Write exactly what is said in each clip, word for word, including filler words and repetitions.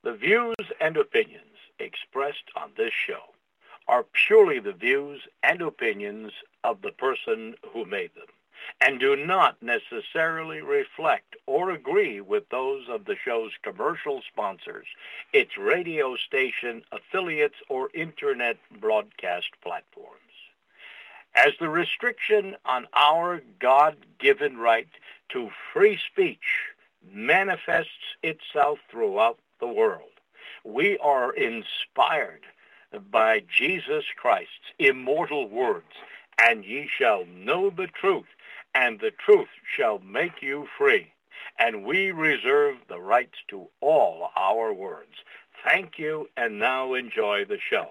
The views and opinions expressed on this show are purely the views and opinions of the person who made them, and do not necessarily reflect or agree with those of the show's commercial sponsors, its radio station affiliates, or internet broadcast platforms. As the restriction on our God-given right to free speech manifests itself throughout the world, we are inspired by Jesus Christ's immortal words, "And ye shall know the truth, and the truth shall make you free." And we reserve the rights to all our words. Thank you, and now enjoy the show.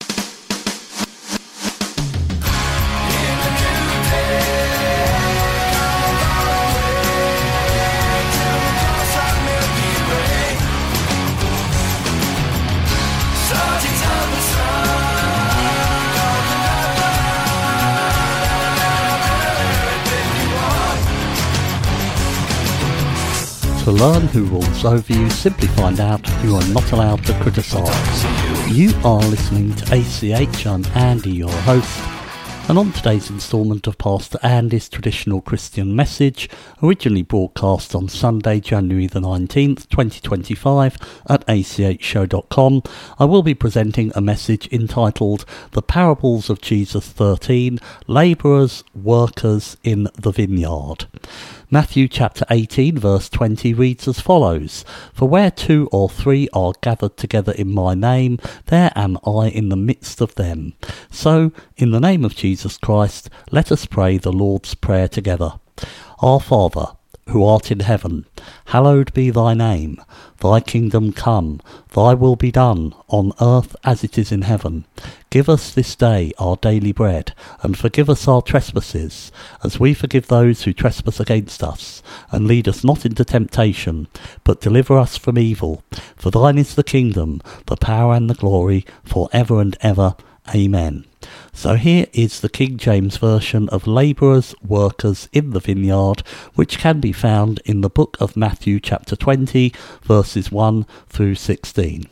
To learn who rules over you, simply find out you are not allowed to criticise. You are listening to A C H. I'm Andy, your host, and on today's instalment of Pastor Andy's Traditional Christian Message, originally broadcast on Sunday, January the nineteenth, twenty twenty-five at a c h show dot com, I will be presenting a message entitled The Parables of Jesus thirteen, Labourers, Workers in the Vineyard. Matthew chapter eighteen verse twenty reads as follows: "For where two or three are gathered together in my name, there am I in the midst of them." So, in the name of Jesus Christ, let us pray the Lord's Prayer together. Our Father, who art in heaven, hallowed be thy name. Thy kingdom come, thy will be done, on earth as it is in heaven. Give us this day our daily bread, and forgive us our trespasses, as we forgive those who trespass against us. And lead us not into temptation, but deliver us from evil. For thine is the kingdom, the power and the glory, for ever and ever. Amen. So here is the King James Version of Labourers, Workers in the Vineyard, which can be found in the book of Matthew chapter twenty, verses one through sixteen.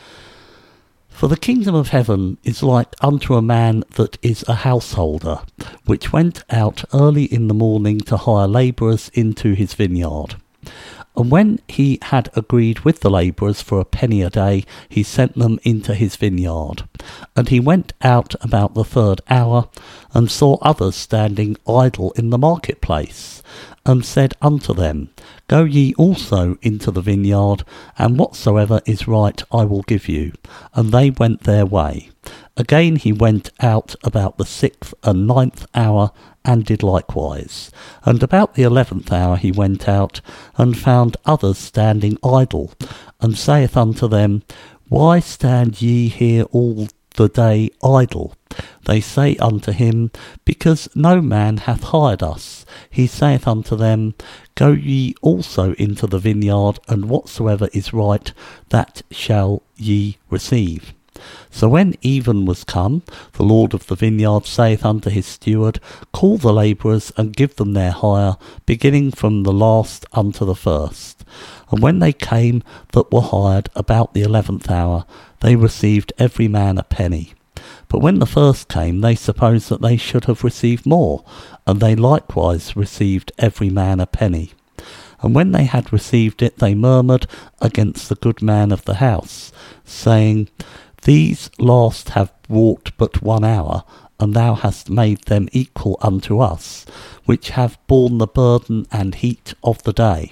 "For the kingdom of heaven is like unto a man that is a householder, which went out early in the morning to hire labourers into his vineyard. And when he had agreed with the labourers for a penny a day, he sent them into his vineyard. And he went out about the third hour, and saw others standing idle in the marketplace, and said unto them, Go ye also into the vineyard, and whatsoever is right I will give you. And they went their way. Again he went out about the sixth and ninth hour, and did likewise. And about the eleventh hour he went out, and found others standing idle, and saith unto them, Why stand ye here all the day idle? They say unto him, Because no man hath hired us. He saith unto them, Go ye also into the vineyard, and whatsoever is right, that shall ye receive. So when even was come, the Lord of the vineyard saith unto his steward, Call the labourers, and give them their hire, beginning from the last unto the first. And when they came that were hired about the eleventh hour, they received every man a penny. But when the first came, they supposed that they should have received more, and they likewise received every man a penny. And when they had received it, they murmured against the good man of the house, saying, These last have wrought but one hour, and thou hast made them equal unto us, which have borne the burden and heat of the day.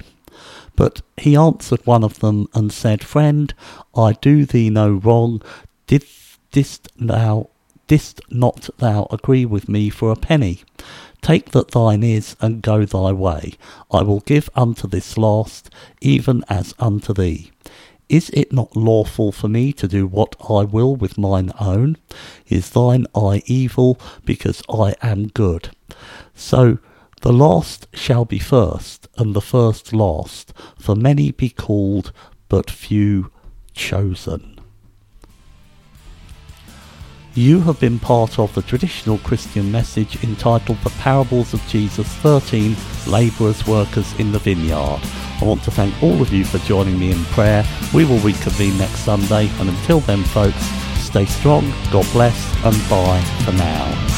But he answered one of them, and said, Friend, I do thee no wrong. Did, didst thou, didst not thou agree with me for a penny? Take that thine is, and go thy way. I will give unto this last, even as unto thee. Is it not lawful for me to do what I will with mine own? Is thine eye evil, because I am good? So the last shall be first, and the first last, for many be called, but few chosen." You have been part of the Traditional Christian Message entitled The Parables of Jesus thirteen, Labourers, Workers in the Vineyard. I want to thank all of you for joining me in prayer. We will reconvene next Sunday, and until then folks, stay strong, God bless, and bye for now.